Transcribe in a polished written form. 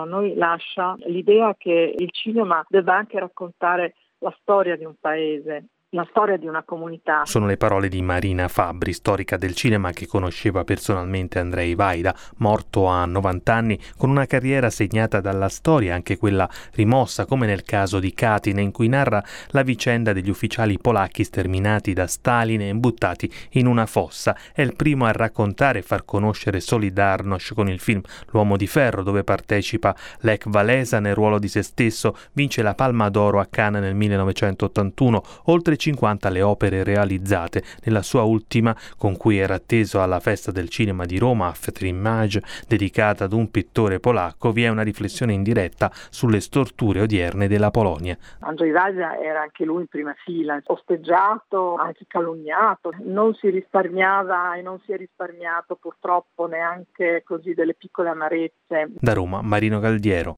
noi lascia l'idea che il cinema debba anche raccontare la storia di un paese, la storia di una comunità. Sono le parole di Marina Fabbri, storica del cinema che conosceva personalmente Andrzej Wajda, morto a 90 anni, con una carriera segnata dalla storia, anche quella rimossa, come nel caso di Katyn, in cui narra la vicenda degli ufficiali polacchi sterminati da Stalin e buttati in una fossa. È il primo a raccontare e far conoscere Solidarność con il film L'uomo di ferro, dove partecipa Lech Walesa nel ruolo di se stesso, vince la Palma d'Oro a Cannes nel 1981, oltre 50 le opere realizzate. Nella sua ultima, con cui era atteso alla Festa del Cinema di Roma, Afterimage, dedicata ad un pittore polacco, vi è una riflessione in diretta sulle storture odierne della Polonia. Andrzej Wajda era anche lui in prima fila, osteggiato, anche calunniato, non si risparmiava e non si è risparmiato purtroppo neanche così delle piccole amarezze. Da Roma, Marino Galdiero.